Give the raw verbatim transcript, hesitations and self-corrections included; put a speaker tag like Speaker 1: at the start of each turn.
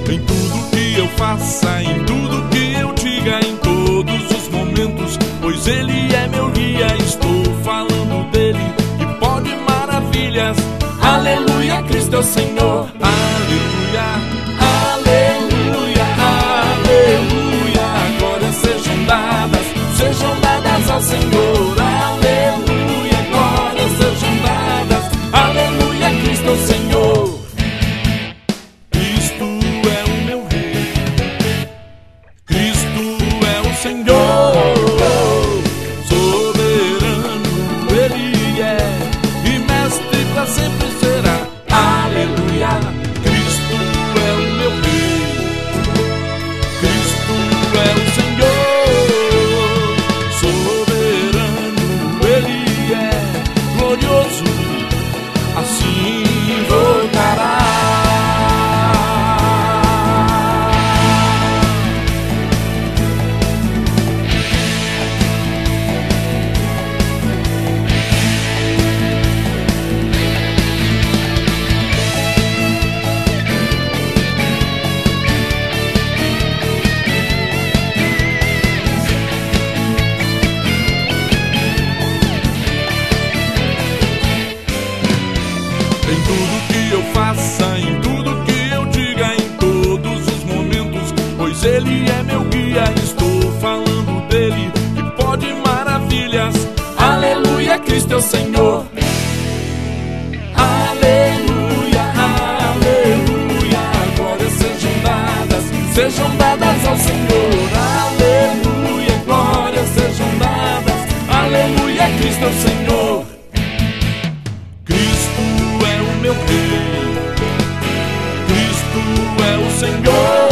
Speaker 1: Em tudo que eu faça, em tudo que eu diga, em todos os momentos, pois Ele é meu guia. Estou falando dele, que pode maravilhas. Aleluia, Cristo é o Senhor. Aleluia, aleluia, aleluia. Glórias sejam dadas, sejam dadas ao Senhor. Aleluia, glórias sejam dadas. Aleluia, Cristo é o Senhor. Cristo é o meu Rei, Cristo é o Senhor. Soberano Ele é, e mestre pra sempre será. Aleluia, Cristo é o meu Rei, Cristo é o Senhor. Soberano Ele é, glorioso, assim voltará. Em tudo que eu faça, em tudo que eu diga, em todos os momentos, pois Ele é meu guia. Estou falando dele, que pode maravilhas. Aleluia, Cristo é o Senhor. Aleluia, aleluia. Glórias sejam dadas, sejam dadas ao Senhor. Aleluia, glórias sejam dadas. Aleluia, Cristo é o Senhor. Cristo é o meu Rei, Cristo é o Senhor.